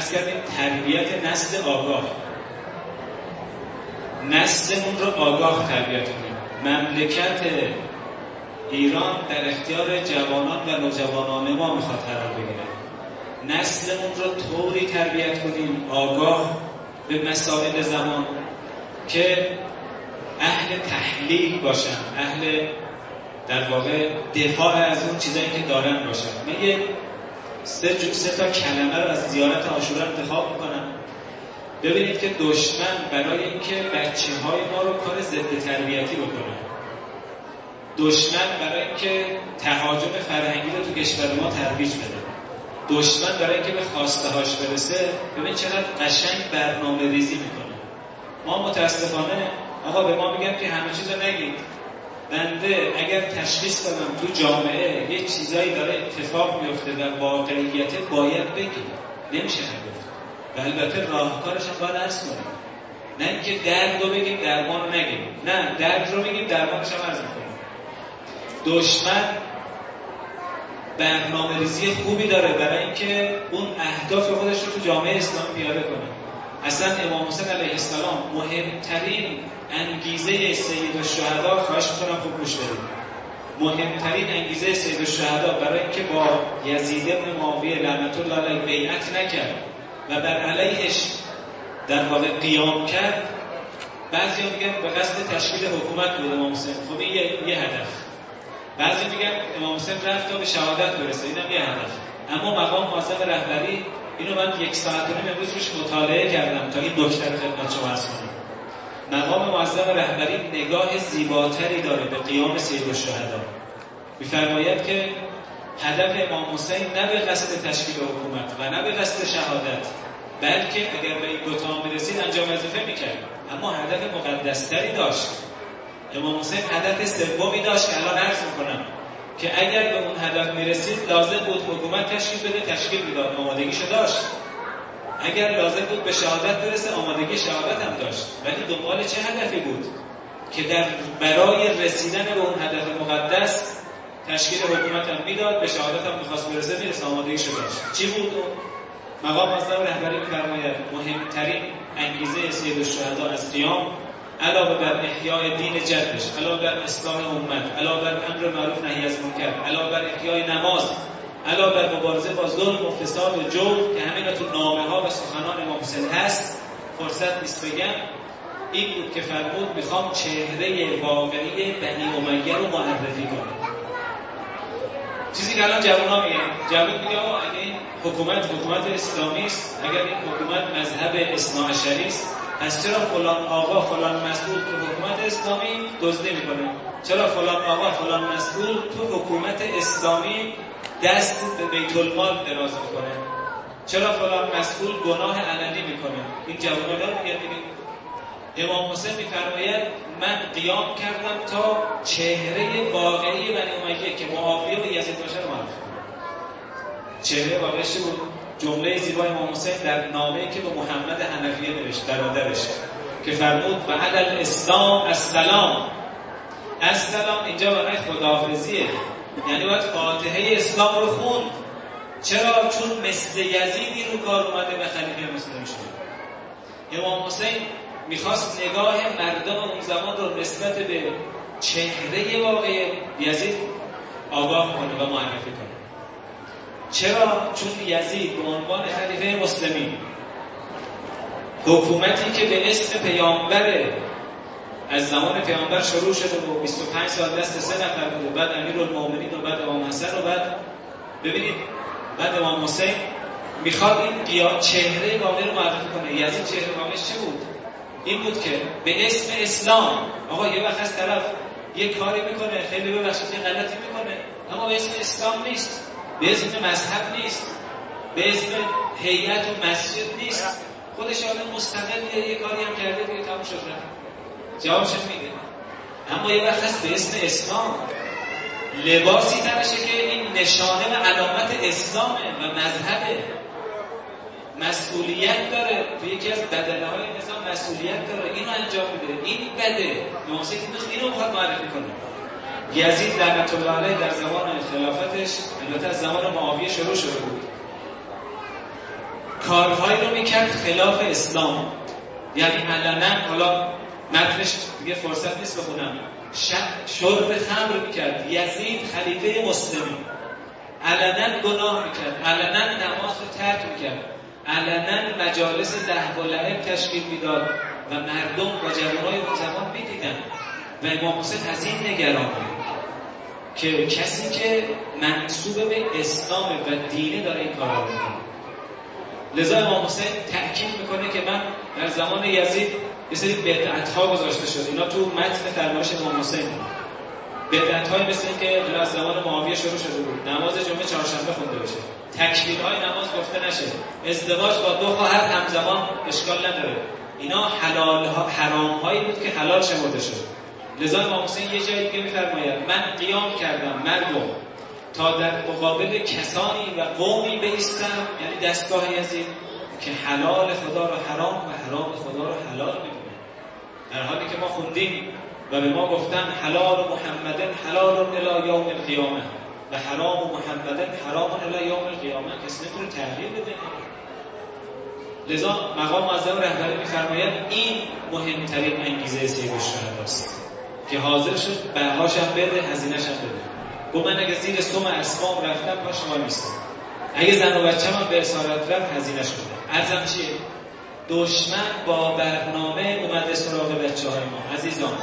عرض کردیم تربیت نسل آگاه، نسلمون رو آگاه تربیت کنیم. مملکت ایران در اختیار جوانان و نوجوانان ما میخواد قرار بگیره. نسلمون رو طوری تربیت کنیم آگاه به مسائل زمان که اهل تحلیل باشن، اهل در واقع دفاع از اون چیزایی که دارن باشن. من یه سه تا کلمه رو از زیارت عاشورا انتخاب میکنم. ببینید که دشمن برای اینکه بچه‌های ما رو کار ضد تربیتی بکنه، دشمن برای اینکه تهاجم فرهنگی رو تو کشور ما ترویج بده، دشمن برای اینکه به خواسته هاش برسه، ببین چقدر قشنگ برنامه ریزی میکنه. ما متاسفانه آقا به ما میگن که همه چیزو نگید. بنده اگر تشخیص بدم تو جامعه یه چیزایی داره اتفاق میفته و واقعیت باید بگیم، نمیشه نگفت. و البته راهکارش هم باید عرض کنیم. نه اینکه درد رو بگیم درمان رو نگیم، نه درد رو بگیم درمانش هم عرض میکنیم. دشمن برنامه ریزی خوبی داره برای اینکه اون اهداف خودش رو تو جامعه اسلامی پیاده کنه. اصلا امام حسین علیه السلام مهمترین انگیزه سید الشهدا، خواهش میکنم خوب گوش بدید، مهمترین انگیزه سید الشهدا برای اینکه با یزید بن معاویه لعنت الله علیه بیعت نکرد و بر علیهش در واقع قیام کرد، بعضی میگن به قصد تشکیل حکومت بود امام حسین. خب این یه هدف. بعضی میگن امام حسین رفت تا به شهادت برسه، اینم یه هدف. اما مقام معظم رهبری، اینو من 1 ساعت و نیم امروز روش مطالعه کردم تا این نکته رو خدمت شما عرض کنم. مقام معظم رهبری نگاه زیباتری داره به قیام سید الشهدا. می‌فرماید که هدف امام حسین نه به قصد تشکیل حکومت و نه به قصد شهادت، بلکه اگر به این دو تا می‌رسید انجام وظیفه می‌کرد، اما هدف مقدس‌تری داشت. امام حسین هدف سومی داشت که الان عرض می‌کنم که اگر به اون هدف می‌رسید لازم بود حکومت تشکیل بده، تشکیل میداد، آمادگیشو داشت. اگر لازم بود به شهادت برسه، آمادگی شهادت هم داشت. ولی دنبال چه هدفی بود که برای رسیدن به اون هدف مقدس تشکیل حکومت هم میداد، به شهادت هم می‌خواست برسه، میرسه، آمادگیشو داشت. چی بود اون؟ مقام معظم رهبری می‌فرماید مهمترین انگیزه سید الشهدا از قیام، علاوه بر احیای دین جدش، علاوه بر اصلاح امت، علاوه بر امر معروف نهی از منکر، علاوه بر احیای نماز، علاوه بر مبارزه با ظلم و فساد و جور که همین تو نامه‌ها و سخنان امام حسین هست، فرصت نیست بگم، این بود که فرمود میخوام چهره واقعی بنی امیه رو معرفی کنم. چیزی که الان جوان‌ها میگن، جوان میگه آقا اگه این حکومت اسلامی است، اگر این حکومت مذهب اثناعشری است، پس چرا فلان آقا فلان مسئول تو حکومت اسلامی دزدی میکنه؟ چرا فلان آقا فلان مسئول تو حکومت اسلامی دست به بیت المال دراز میکنه؟ چرا فلان مسئول گناه علنی میکنه؟ این جوان‌ها رو میگن. امام حسین میفرماید من قیام کردم تا چهره واقعی بنی امیه که معاویه و یزید باشه رو معرفی کنم. چهره واقعیش بود؟ جمله زیبای امام حسین در نامه‌ای که به محمد حنفیه نوشت، برادرش، که فرمود و علی الاسلام السلام. السلام اینجا برای خداحافظیه، یعنی باید فاتحه اسلام رو خوند. چرا؟ چون مثل یزیدی رو کار اومده و خلیفه مسلم شده. امام حسین میخواست نگاه مردم اون زمان رو نسبت به چهره واقعی یزید آگاه کنه و معرفی کنه. چرا؟ چون یزید به عنوان خلیفه مسلمین، حکومتی که به اسم پیامبر از زمان پیامبر شروع شده و 25 سال دست 3 نفر بود، بعد امیرالمومنین و بعد امام حسن و بعد ببینید بعد امام حسین، میخواد این چهره واقعی رو معرفی کنه. یزید چهره واقعیش چه بود؟ این بود که به اسم اسلام، آقا یه وقت از طرف یه کاری میکنه، خیلی ببخشید یه غلطی میکنه، اما به اسم اسلام نیست، به اسم مذهب نیست، به اسم هیئت و مسجد نیست، خودش آدم مستقل یه کاری هم کرده دیگه تموم شد رفت، جوابش میده. اما یه وقت هست به اسم اسلام لباسی تنشه که این نشانه و علامت اسلامه و مذهبه، مسئولیت داره، تو یکی از بدنه‌های نظام مسئولیت داره، اینو انجام میده، این بده. موسیقی اینو میخواد معرفی کنه. یزید لعنت الله علیه در زمان خلافتش، البته از زمان معاویه شروع شده بود، کارهایی رو میکرد خلاف اسلام، یعنی علنا، حالا متنش دیگه فرصت نیست بخونم، شرب خمر میکرد. یزید خلیفه مسلمین علنا گناه میکرد، علنا نماز رو ترک میکرد، علنا مجالس لهو و لعب تشکیل میداد و مردم و جوانای اون زمان میدیدن و امام حسین از این نگران بود که کسی که منسوب به اسلام و دینه داره این کارا رو میکنه. لذا امام حسین تأکید میکنه که من در زمان یزید یه سری بدعت‌ها گذاشته شد، اینا تو متن فرمایش امام حسین بود. بدعت‌های مثل این که از زمان معاویه شروع شده بود، نماز جمعه چهارشنبه خونده بشه، تکبیرهای نماز گفته نشه، ازدواج با دو خواهر همزمان اشکال نداره، اینا حرام‌هایی بود که حلال شمرده شد. لذا امام حسین یه جایی دیگه می‌فرماید من قیام کردم مردم تا در مقابل کسانی و قومی بایستم، یعنی دستگاه یزید، که حلال خدا رو حرام و حرام خدا رو حلال می‌دونه، در حالی که ما خوندیم و به ما گفتن حلال محمد حلال الی یوم القیامه و حرام محمد حرام الی یوم القیامه، کسی نمی‌تونه تغییر بده. لذا مقام معظم رهبری می‌فرماید این مهمترین انگیزه سید الشهدا است که حاضر شد بهاشم بده، هزینه‌شم بده. گفت من اگه زیر سم اسقام رفتم پاش وای میستم، اگه زن و بچه‌م به اسارت رفت هزینه‌ش بده. عرضم چیه؟ دشمن با برنامه اومده سراغ بچه‌های ما. عزیزان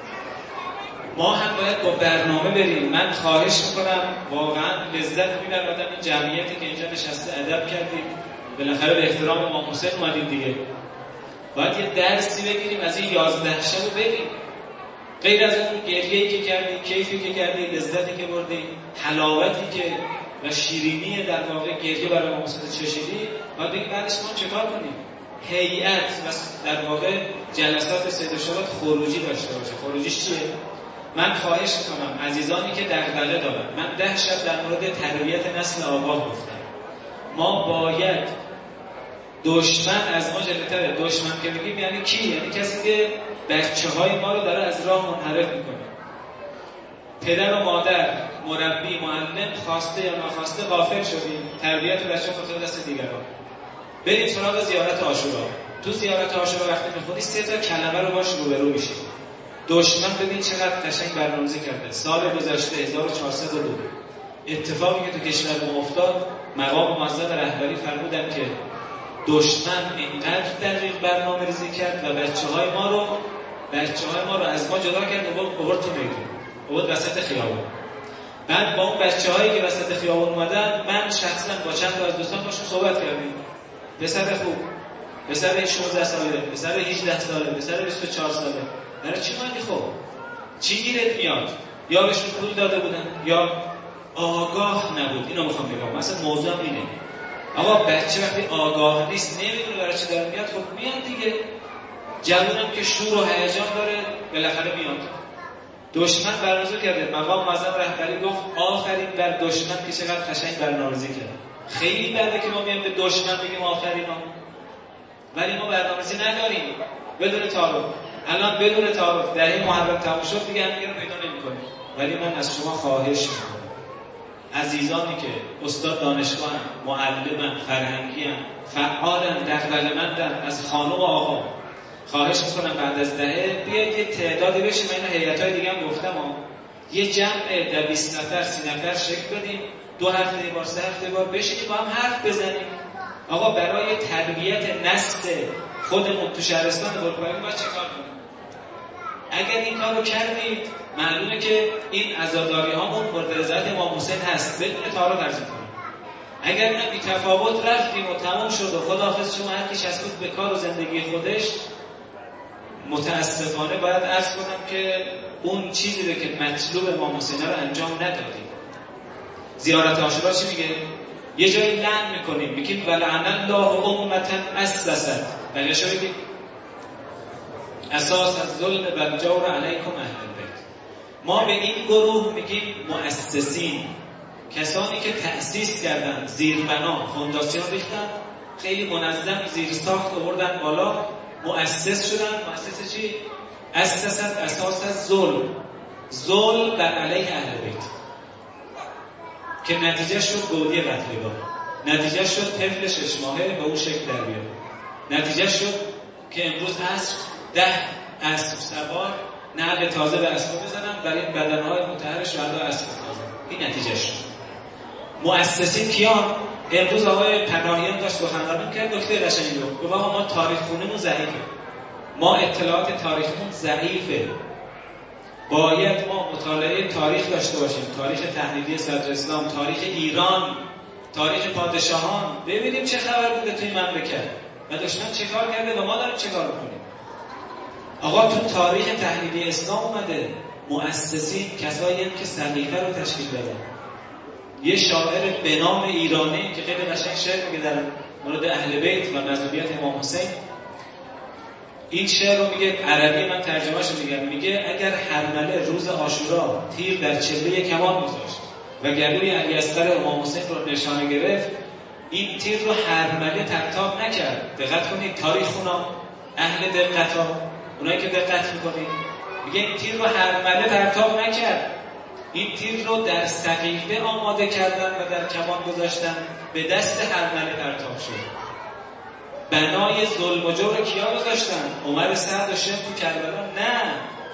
ما هم باید با برنامه بریم. من خواهش میکنم، واقعا لذت میبرم آدم این جمعیتی که اینجا نشسته ادب کردیم، بالاخره به احترام امام حسین اومدیم دیگه، باید یه درسی بگیریم از این 11 شب بریم. غیر از اون گریه‌ای که کردی، کیفی که کردی، لذتی که بردی، حلاوتی که و شیرینی در واقع گریه برای امام حسین چشیدی، باید بگیم بعدش ما چیکار کنیم. هیئت و در واقع جلسات سید الشهدا خروجی داشته باشه. خروجیش چیه؟ من خواهش میکنم عزیزانی که دغدغه دارن، من 10 شب در مورد تربیت نسل آگاه گفتم، ما باید دشمن از ما جلوتره. دشمن که میگیم یعنی کی؟ یعنی کسی که بچه‌های ما رو داره از راه منحرف میکنه. پدر و مادر، مربی، معلم، خواسته یا ناخواسته غافل شدیم، تربیت بچه خود دست دیگران. بریم سراغ زیارت عاشورا. تو زیارت عاشورا وقتی میخونی 3 تا کلمه رو باش روبرو میشی. دشمن ببین چقدر قشنگ برنامه‌ریزی کرده. سال گذشته 1402 اتفاقی که تو کشور ما افتاد، مقام معظم رهبری فرمودن که دشمن اینقدر دقیق برنامه‌ریزی کرد و بچه‌های ما رو از ما جدا کرد و آورد تو میدون، آورد وسط خیابون. بعد با اون بچه‌هایی که وسط خیابون اومدن، من شخصا با چند تا از دوستان باشون صحبت کردیم. پسر خوب، پسر 16 ساله، پسر 18 ساله، پسر 24 ساله، برای چی اومدی؟ خب چی گیرت میاد؟ یا بهشون پول داده بودن یا آگاه نبود. اینو میخوام بگم، مثلا موضوع اینه. آقا بچه وقتی آگاه نیست، نمیدونه برای چی داره میاد، خب میاد دیگه. جوونم که شور و هیجان داره، بالاخره میاد. دشمن برنامه‌ریزی کرده. مقام معظم رهبری گفت آفرین بر دشمن که چقدر قشنگ برنامه‌ریزی کرد. خیلی بده که ما میایم به دشمن بگیم آفرین ها، ولی ما برنامه‌ریزی نداریم. بدون تعارف، الان بدون تعارف در این محرم تموم شد دیگه هم دیگه رو پیدا نمی‌کنیم. ولی من از شما خواهش می‌کنم عزیزانی که استاد دانشگاهن، معلمن، فرهنگی‌ان، فعالن، دغدغه‌مندن، از خانم و آقا، خواهش میکنم بعد از دهه بیاید یه تعدادی بشیم. من اینو هیئت‌های دیگه هم گفتم یه جمع 20 نفر 30 نفر شکل بدیم، 2 هفته بار 3 هفته بار بشینیم با هم حرف بزنیم. آقا برای تربیت نسل خودمون تو شهرستان برکوهی باید چه کار کنیم؟ اگر این کارو کردید معلومه که این عزاداری هامون مورد رضایت امام حسین هست، بدون تعارض عرض کنیم. اگر اینا بی تفاوت رفتیم و تمام شد و خداحافظ شما هر کی شسود به کار و زندگی خودش، متاسفانه باید عرض کنم که اون چیزی رو که مطلوب امام حسین رو انجام ندادیم. زیارت عاشورا چی میگه؟ یه جایی لعن میکنیم، میگیم ولعن الله امة اسست، بله شو بگیم اساس از ظلم و جور علیکم اهل بیت. ما به این گروه میگیم مؤسسین، کسانی که تأسیس کردن، زیربنا، فونداسیون ریختن، خیلی منظم زیر ساخت آوردن بالا، مؤسس شدن. مؤسس چی؟ اساس از ظلم بر علیه اهل بیت، که نتیجه شد گودی قتلگاه. نتیجه شد طفل 6 ماهه به اون شکل در بیاد. نتیجه شد که امروز عصر 10 اسب سوار نعل تازه به اسب بزنن برای این بدنهای مطهر شهدا اسب تازه. این نتیجه شد. مؤسسین کیان؟ امروز آقای پناهیان داشت سخنرانی کرد، نکته قشنگی گفت آقا ما تاریخ خونمون ضعیفه، ما اطلاعات تاریخمون ضعیفه، باید ما مطالعه تاریخ داشته باشیم، تاریخ تحلیلی صدر اسلام، تاریخ ایران، تاریخ پادشاهان، ببینیم چه خبر بوده توی مملکت و دشمن چه کار کرده و ما داریم چه کار میکنیم. آقا تو تاریخ تحلیلی اسلام اومده مؤسسین کسایی که سلیقه رو تشکیل دادن. یه شاعر به نام ایرانی که خیلی قشنگ شعر میگه در مورد اهل بیت و مظلومیت امام حسین، این شعر رو میگه، عربی من ترجمهش رو میگم، میگه اگر هرمله روز عاشورا تیر در چله کمان گذاشت و گلوی علی اصغر امام حسین رو نشانه گرفت، این تیر رو هرمله ترتاب نکرد. دقت کنید تاریخ خونا، اهل دقت ها، اونایی که دقت میکنید، میگه این تیر رو هرمله ترتاب نکرد، این تیر رو در سقیفه آماده کردن و در کمان گذاشتن، به دست هرمله پرتاب شد. بنای ظلم و جور کیا گذاشتن؟ عمر سعد و شیخ تو کربلا؟ نه،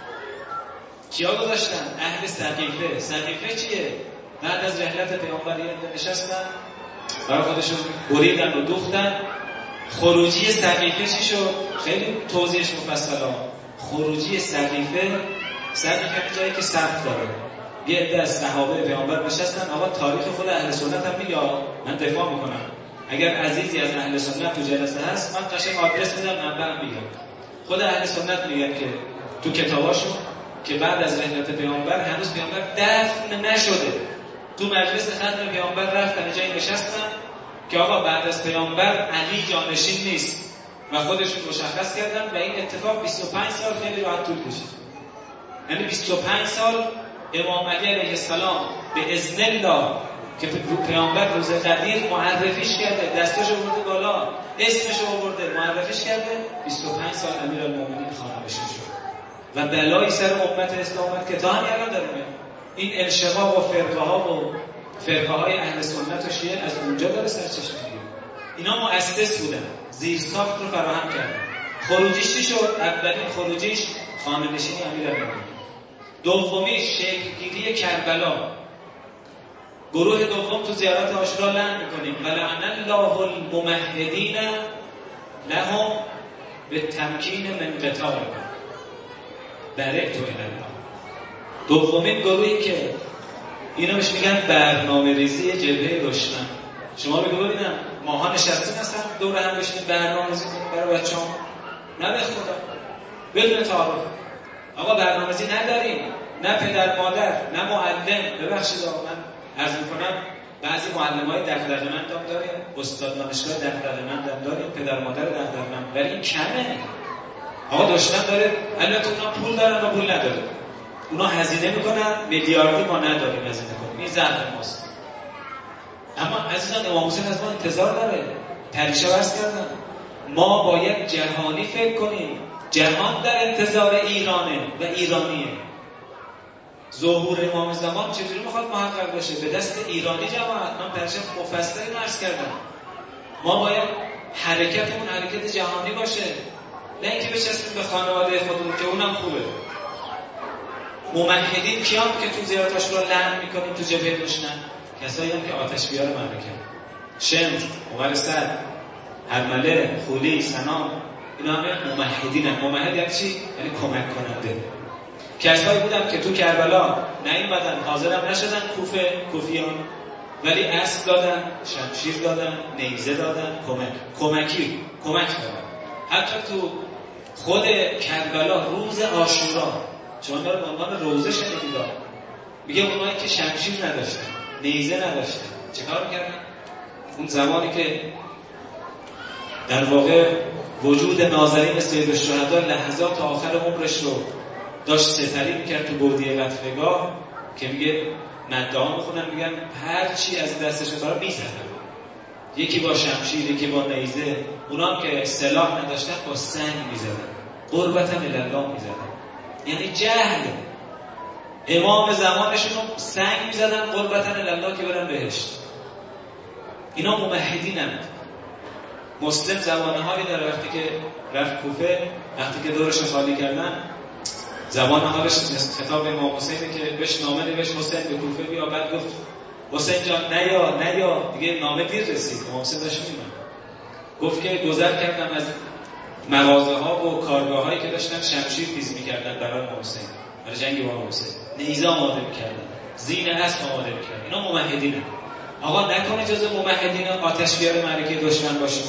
کیا گذاشتن؟ اهل سقیفه. سقیفه چیه؟ بعد از رحلت پیامبر نشستن برای خودشون بریدن و دوختن. خروجی سقیفه چی شد؟ خیلی توضیحش مفصله. خروجی سقیفه جایی که صف داره، یه عده از صحابه پیامبر نشستن. آقا تاریخ خود اهل سنت هم میگه، من دفاع میکنم، اگر عزیزی از اهل سنت تو جلسه هست من قشنگ آدرس میدم، منبع میگم. خود اهل سنت میگن که تو کتاباشون که بعد از رحلت پیامبر هنوز پیامبر دفن نشده، تو مجلس ختم پیامبر رفتن جایی نشستن که آقا بعد از پیامبر علی جانشین نیست و خودشون مشخص کردن و این اتفاق 25 سال خیلی راحت طول کشید. یعنی 25 سال امام علی علیه السلام به اذن الله که پیامبر روز قدیر معرفیش کرده، دستش آورده بالا، اسمش آورده، معرفیش کرده، 25 سال امیرالمومنین خانه‌نشین شد و بلایی سر امت اسلام اومد که تا همین الان داره میاد. این انشقاق و فرقه های اهل سنت و شیعه از اونجا داره سرچشمه میگیره. اینا مؤسس بودن، زیرساخت رو فراهم کردن. خروجیش چی شد؟ اولین خروجیش خانه‌نشینی امیرالمومنین. دومیش شکلگیری کربلا. گروه دوم تو زیارت عاشورا لعن میکنیم ولعن الله الممهدین لهم بالتمکین من قتال برئت الله. دومین گروهی که اینا بهش میگن برنامه ریزی جبهه روشن. شما بگو ببینم ماها نشستیم مثلا دور هم بشینیم برنامه ریزی کنیم برای بچه‌ها؟ نه به خدا، بدون تعارف. آقا برنامه‌ریزی نداریم، نه پدر مادر نه معلم. ببخشید آقا من عرض می‌کنم بعضی معلم‌های دغدغه‌مند هم داریم، استاد دانشگاه دغدغه‌مند هم داریم، پدر مادر دغدغه‌مند، ولی این کمه. آقا دشمن داره، البته اونا پول دارن و پول نداره، اونا هزینه میکنن میلیاردی، ما نداریم هزینه کنیم، این ضعف ماست. اما عزیزان امام حسین از ما انتظار داره، پریشه بس کردن. ما باید جهانی فکر کنیم، جهان در انتظار ایرانه و ایرانیه. ظهور امام زمان چجوری میخواد محقق بشه؟ به دست ایرانی جماعت. من پرشه مفصلی عرض کردم، ما باید حرکتمون حرکت جهانی باشه، نه اینکه بچسبیم به خانواده خودمون که اونم خوبه. ممهدین کیان که تو زیارت عاشورا لعن میکنیم تو جبهه دشمن؟ کسایی هم که آتش بیار مملکت، شمر، عمر سعد، هرمله، خولی، سنان، اینا همه ممهدینن. ممهد یعنی چی؟ یعنی کمک کننده. کسایی بودن که تو کربلا نیومدن، حاضرم نشدن، کوفیان، ولی اسب دادن، شمشیر دادن، نیزه دادن، کمک دادن. حتی تو خود کربلا روز عاشورا شما داره به عنوان روزه شنیدید، میگه اونایی که شمشیر نداشتن، نیزه نداشتن چه کار میکردن؟ اون زمانی که در واقع وجود نازنین سید الشهدا لحظات آخر عمرش رو داشت سپری میکرد تو بودیه قتلگاه، که میگه مدعا میخونن میگن هر چی از دستشون برای میزدن، یکی با شمشیر، یکی با نیزه، اونا هم که سلاح نداشتن با سنگ میزدن، قربتاً الله میزدن. یعنی جهل. امام زمانشون رو سنگ میزدن قربتاً الله که برن بهشت. اینا موحدینند. مسلم زبانه هایی داره، وقتی که رفت کوفه، وقتی که دورش خالی کردن، زبان حالش خطاب امام حسینه که بهش نامه نوشت حسین به کوفه بیا. بعد گفت حسین جان نیا دیگه نامه دیر رسید. امام حسین داشت میومد. گفت که گذر کردم از مغازه ها و کارگاه هایی که داشتن شمشیر تیز میکردن برای امام حسین، برای جنگ با امام حسین، نیزه آماده میکردن، زین اسب آماده میکردن. اینا موحدینه. آقا نکنه جز موحدین آتش بیار معرکه دشمن باشیم.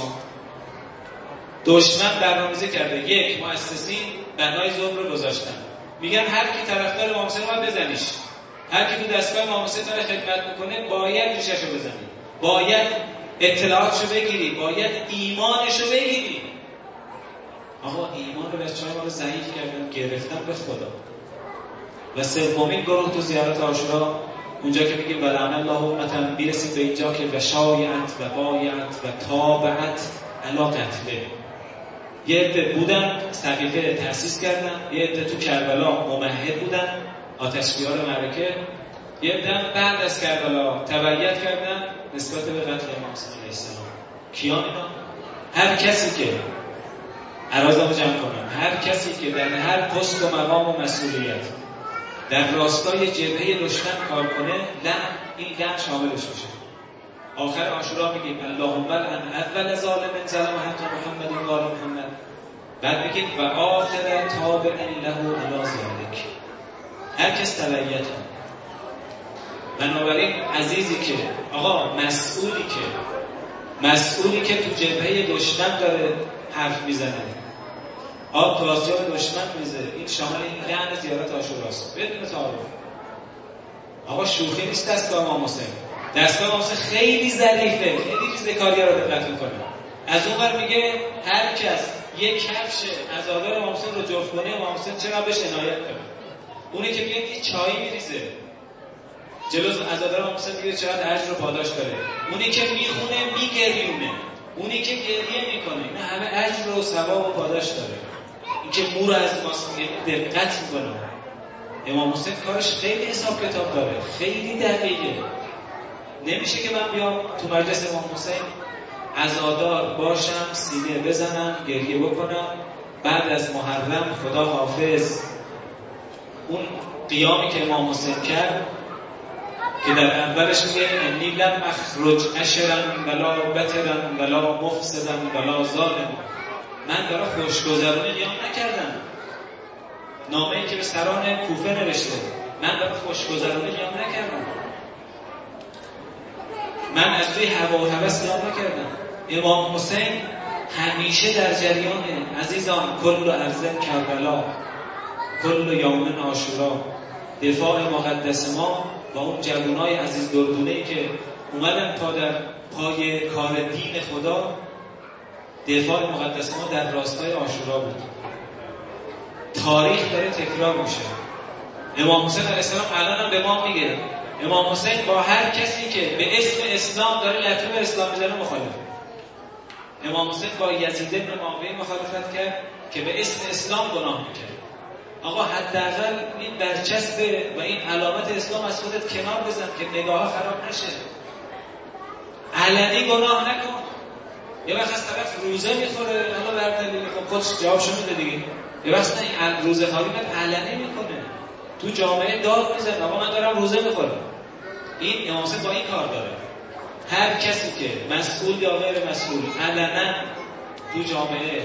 دشمن برنامه‌ریزی کرده، یک مؤسسین بنای ظلم رو گذاشتن، میگن هر کی طرفدار امام حسین باید بزنیش، هر کی تو دستگاه امام حسین داره خدمت میکنه باید ریشه‌شو بزنی، باید اطلاعاتشو بگیری، باید ایمانشو بگیری. آقا ایمان رو بچه‌ها ما رو ضعیف کردن، گرفتن به خدا. و سومین گروه تو زیارت عاشورا، اونجا که میگیم ولعن الله امة، میرسید به اینجا که وشایعت و بایعت و تابعت علی قتله. یه عده بودن سقیفه تأسیس کردن، یه عده تو کربلا موحد بودن آتش‌بیار معرکه، یه عده بعد از کربلا تبعیت کردن نسبت به قتل امام حسین علیه السلام. کیان اینا؟ هر کسی که عرضمو جمع کنم، هر کسی که در هر پست و مقام و مسئولیت در راستای جبهه دشمن کار کنه، این لعن شاملش میشه. آخر عاشورا میگیم اللهم لعن اول ظالم ظلم حق محمد و آل محمد. بعد میگیم و آخر تابع له علی ذلک. هر کس تبعیت کنه. بنابراین عزیزی که آقا مسئولی که تو جبهه دشمن داره حرف میزنه، آب تو آسیاب دشمن میزه، این شامل این لعن زیارت عاشوراست بدون تعارف. آقا شوخی نیست دستگاه امام حسین. دستگاه امام حسین خیلی ظریفه، خیلی چیز کاریا رو دقت میکنه. از اون ور میگه هر کس یک کفش عزادار امام حسین رو جفت کنه، امام حسین چرا بهش عنایت کنه. اونی که میگه این چایی میریزه جلو عزادار امام حسین، میگه چقدر اجر و پاداش داره. اونی که میخونه میگریونه، اونی که گریه میکنه، اینا همه اجر و ثواب و پاداش داره. این که مو رو از ماسک دقت میکنه. امام حسین کارش خیلی حساب کتاب داره، خیلی دقیقه. نمیشه که من بیام تو مجلس امام حسین عزادار باشم، سینه بزنم، گریه بکنم، بعد از محرم خدا حافظ اون قیامی که امام حسین کرد که در اولش میگه انی لم اخرج اشرا ولا بترا ولا مفسدا ولا ظالم، من برای خوشگذرانی قیام نکردم. نامه‌ای که به سران کوفه نوشته، من برای خوشگذرانی قیام نکردم، من از روی هوا و هوس قیام نکردم. امام حسین همیشه در جریان عزیزان کل ارض کربلا، کل یوم عاشورا، دفاع مقدس ما و اون جوانای عزیز دردونه‌ای که اومدن تا در پای کار دین خدا. دفاع مقدس ما در راستای عاشورا بود. تاریخ داره تکرار میشه. امام حسین علیه السلام الان هم به ما میگه امام حسین با هر کسی که به اسم اسلام داره لطمه به اسلام میزنه مخالف. امام حسین با یزید بن معاویه مخالفت کرد که به اسم اسلام گناه میکرد. آقا حداقل این برچسب و این علامت اسلام از خودت کنار بزن که نگاه خراب نشه. علنی گناه نکن. یه وقت از طرف روزه میخوره، حالا بردلیلی خب خودش جوابشو میده دیگه. یه وقت نه روزه خوابی من علنی میکنه، تو جامعه داد میزنه آقا من دارم روزه میخورم. این امام حسین با این کار داره. هر کسی که مسئول یا غیر مسئول علنا تو جامعه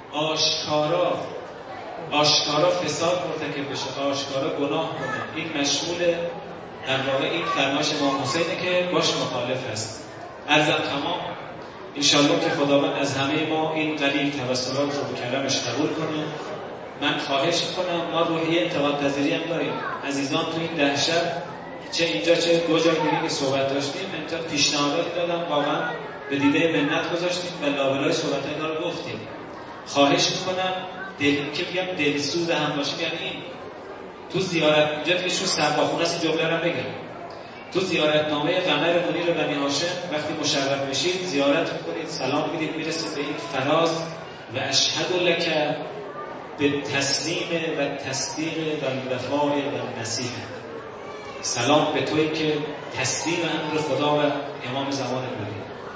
آشکارا فساد مرتکب بشه، آشکارا گناه کنه، این مشمول در واقع این فرمایش امام حسینه که باش مخالف است. عرضم تمام. انشالله که خداوند از همه ما این قلیل توسلات رو به کرمش قبول کنه. من خواهش میکنم، ما روحیه انتقاد پذیری هم داریم عزیزان. تو این 10 شب چه اینجا چه دو جای دیگه که صحبت داشتیم، من پیشنهاداتی دادم، واقعا به دیده منت گذاشتیم و لابلای صحبت اینا رو گفتیم. خواهش میکنم که بگم دلسوز هم باشیم. یعنی این تو زیارت اینجا دیگه شو سرباخونه است، جمله رو بگم. تو زیارتنامه قمر منیر بنی هاشم وقتی مشرف بشید زیارت میکنید، سلام میدید، میرسید به این فراز و اشهد لک به تسلیم و تصدیق و وفاء و نصیحت. سلام به تویی که تسلیم امر خدا و امام زمان بودی.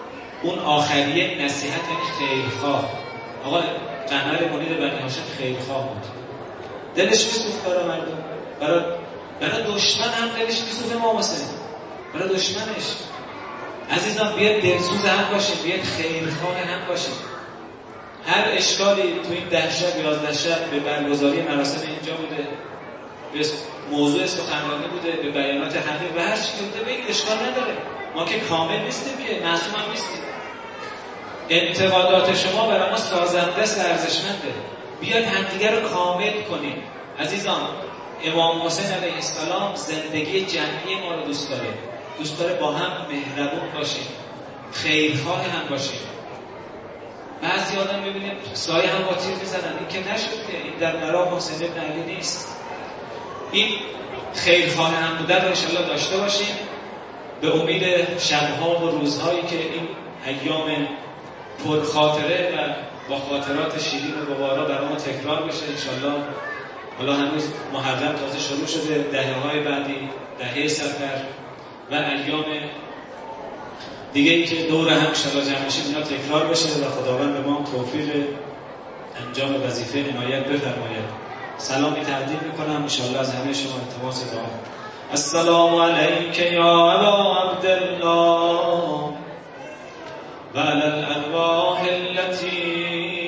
اون آخریه نصیحت یعنی خیرخواه. آقا قمر منیر بنی هاشم خیرخواه بود، دلش میسوخت برای مردم، برای دشمن هم دلش میسوخت. امام حسین برای دشمنش. عزیزان بیاد دلسوز هم باشیم، بیاد خیرخواه هم باشیم. هر اشکالی تو این 10 شب 11 شب به برگزاری مراسم اینجا بوده، به موضوع سخنرانی بوده، به بیانات حقیق و هر چی که بوده بگید، اشکال نداره. ما که کامل نیستیم، که معصوم هم نیستیم. انتقادات شما برای ما سازنده است، ارزشمنده. بیاید همدیگر رو کامل کنیم. عزیزان امام حسین علیه السلام زندگی جمعی ما رو دوست داره. دوست داره با هم مهربون باشیم، خیرخواه هم باشیم. بعضی آدم می‌بینیم سایه هم با تیر میزنن. این که نشد که، این در مرام حسین ابن علی نیست. این خیرخواه هم بودن رو انشاءالله داشته باشیم، به امید شبها و روزهایی که این ایام پرخاطره و با خاطرات شیرین و گوارا برای ما تکرار بشه انشاءالله. حالا هنوز محرم تازه شروع شده، دهه‌های بعدی، دهه سفر و ایام دیگه ای که دور هم انشاءالله جمع بشیم اینا تکرار بشه و خداوند به ما توفیق انجام وظیفه عنایت بفرماید. سلامی تقدیم میکنم انشاءالله از همه شما التماس دعا. السلام علیک یا ابا عبدالله و علی الارواح التي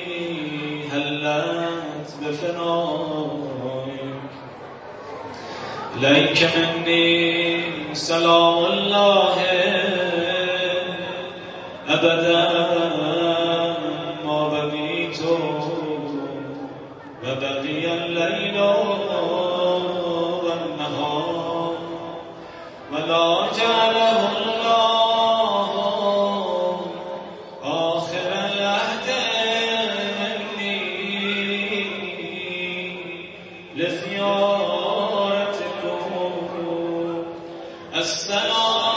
حلت بفنائک، الیک منی سلام الله ابدا ما بقیت و بقی اللیل و النهار ولا جعله الله آخر العهد منی لزیارتکم. السلام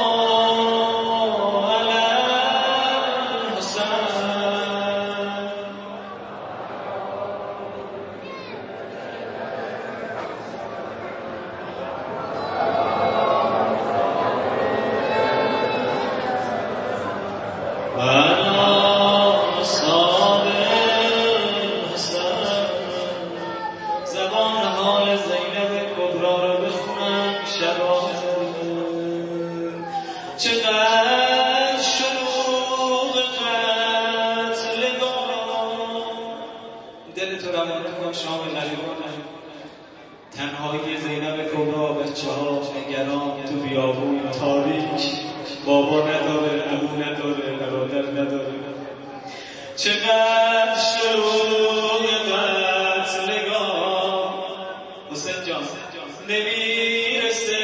تنهایی زینب کبرا، بچه‌ها نگران تو بیابون تاریک، بابا نداره، ابو نداره، برادر نداره. چقدر شروع قتلگاه حسین جان نمیرسه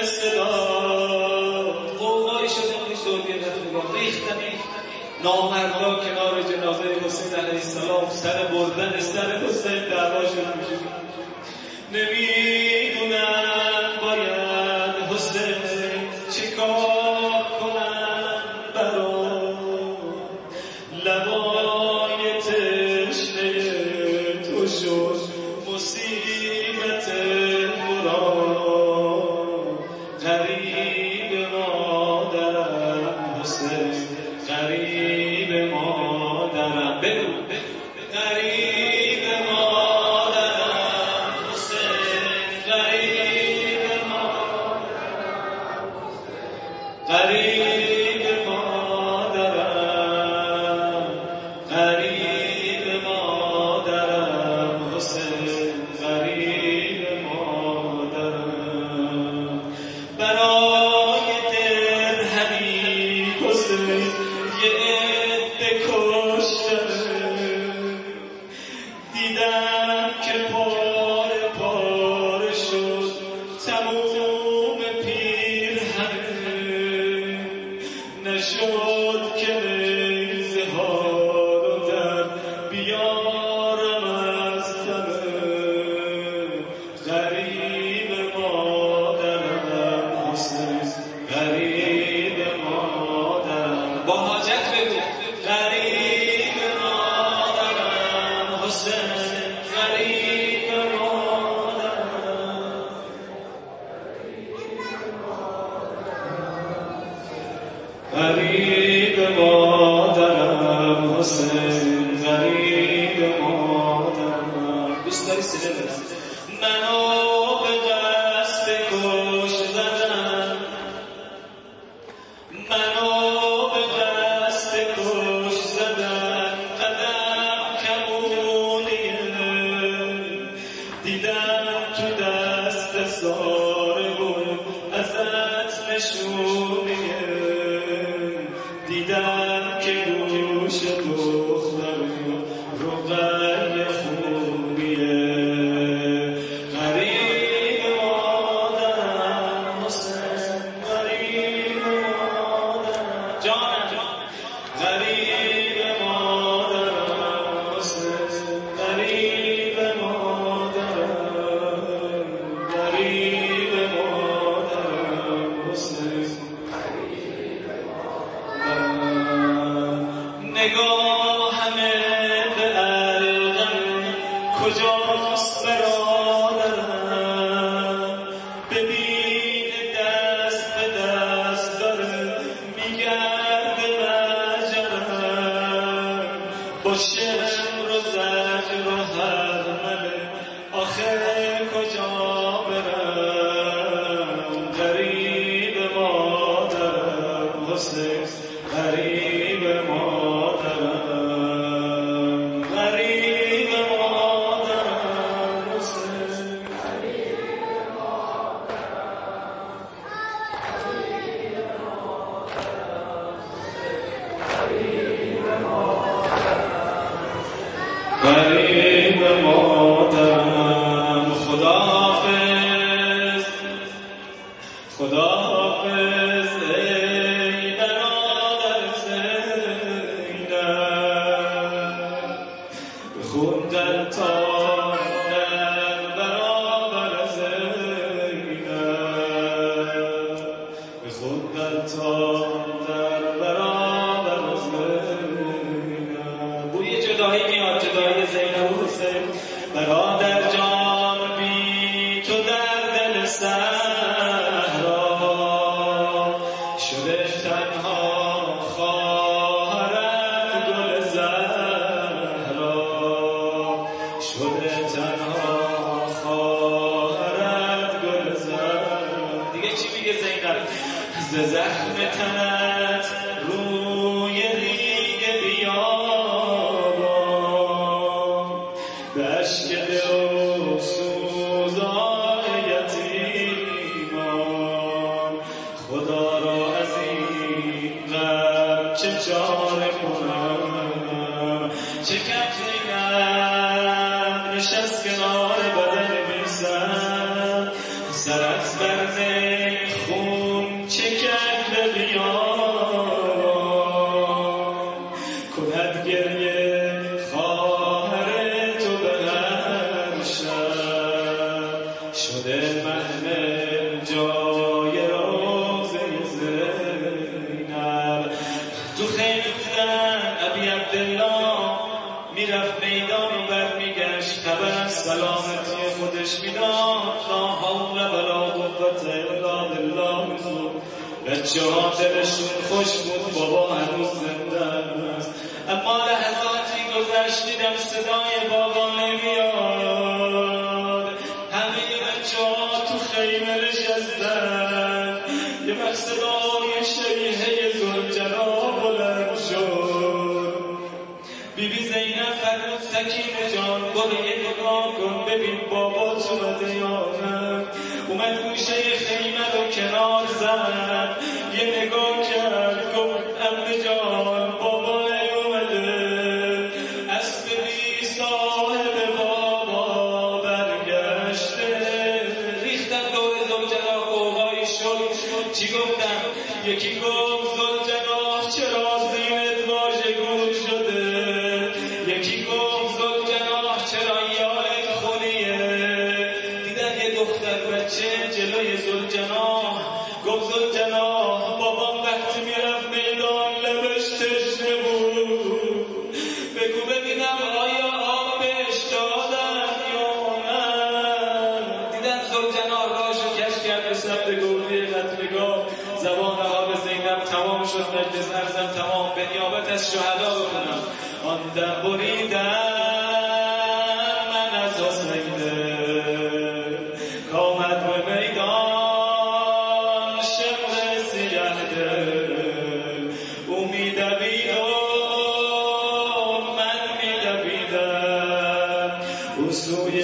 صدا، قوقایی شده اونی دورگه قتلگاه ریختن نامردا کنار جنازه حسین علیه السلام، سر بردن سر حسین دعواشون میشه. نمیدونن باید حسین چیکار کنن برا لبای تشنه تو شد مصیبت مرا. غریب مادرم حسین، غریب مادرم، بگو غریب مادرم حسین، غریب مادرم، غریب مادرم، غریب مادرم حسین، غریب مادرم. برای درهمی حسین یه عده کشتن، دیدم که پاره پاره شد تموم پیرهنه، نشد که نیزه ها رو در حسین غریب مادرم. دوست داری سیده بدم؟ منو به دست کش زدن، منو به دست کش زدن، قدم کمونیه دیدم تو دست ساره بود ازت نشونیه، دیدم که گوش دختر رو غیر خوبیه. غریب مادرم حسین غریب مادرم جانم، غریب مادرم حسین غریب مادرم، غریب مادرم حسین غریب مادرم. نگاهمه به علقم کجاست برادرم، ببین دست به دست داره میگرده مجرم، با شعر و زجر و هرمله آخر کجا برم. غریب مادرم حسین غریب مادرم، غریب مادرم حسین غریب مادرم، غریب مادرم، غریب مادرم. خداحافظ خداحافظ ای برادر زینب، بخوندن تا در برابر زینب، بخوندن تا در برابر زینب. بوی جدایی میاد، جدایی زینب و حسین. برادر جان بی تو در دل صحرا شده تنها خواهرت گل زهرا، شده تنها خواهرت گل زهرا. دیگه چی میگه زینب؟ ز زخم تنت روی ریگ بیابان، به اشک دل و سوزان یتیمان، خدا را از این غم چه چاره کنم. چه کرد زینب نشست کنار بدن میسم، سرت بر زین خون چه کرد به بیان، کند گریه خواهر تو به هر شب، شده محمل جای روزه زینب. تو خیلی بودن ابی عبدالله میرفت میدان و برمیگشت، خبر از سلامتی خودش میداد. لا حول ولا قوة الا بالله. بچه ها دلشون خوش بود بابا هنوز زنده است، اما لحظاتی گذشت دیدم صدای بابا نمیاد. همه بچه ها تو خیمه نشستن، یه وقت صدای شیهه ذوالجلال بلند شد. بیبی زینب فرمود سکینه جان برو یه نگاه کن ببین بابا اومده یا نه. اومد گوشه خیمه رو کنار زد، یه نگاه کرد گفت عمه جان بابا نیومده. اسب بی صاحب بابا برگشته. ریختن دور زوجنا قوقایی شد. چی گفتم؟ یکی گفت زوجنا چرا زینت واژگون شده، یکی گفت زوجناح چرا یارت خونیه. دیدن یه دختر بچه جلوی زوجناح، گفت زوجناح بابام وقتی میرفت میدان لبش تشنه بود، بگو ببینم آیا آب بهش دادن یا نه. دیدن زوجناح راشو کش کرد به سمت گوری قتلگاه. زبان آب زینب تمام شد، مجلس عرضم تمام. به نیابت از شهدا بکنم آن دم بریدم من از حسینه کامد به میدان شمر سیه دل او میدوید و من میدویدم او سوی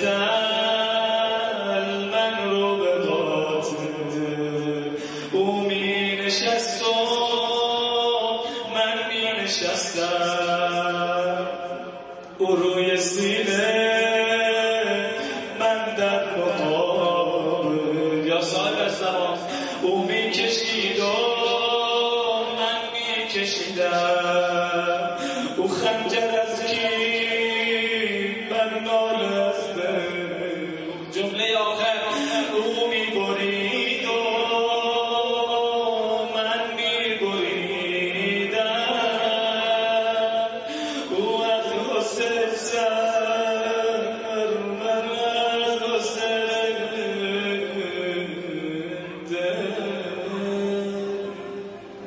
مقتل من رو به قاتل او می نشست و من می نشستم او روی سینه من در مقابل یا صاحب زمان او می کشید و من می کشیدم او خنجر از کی من نال از دل جمله آخر او می برید و من می بریدم او از حسین سر من از حسین دل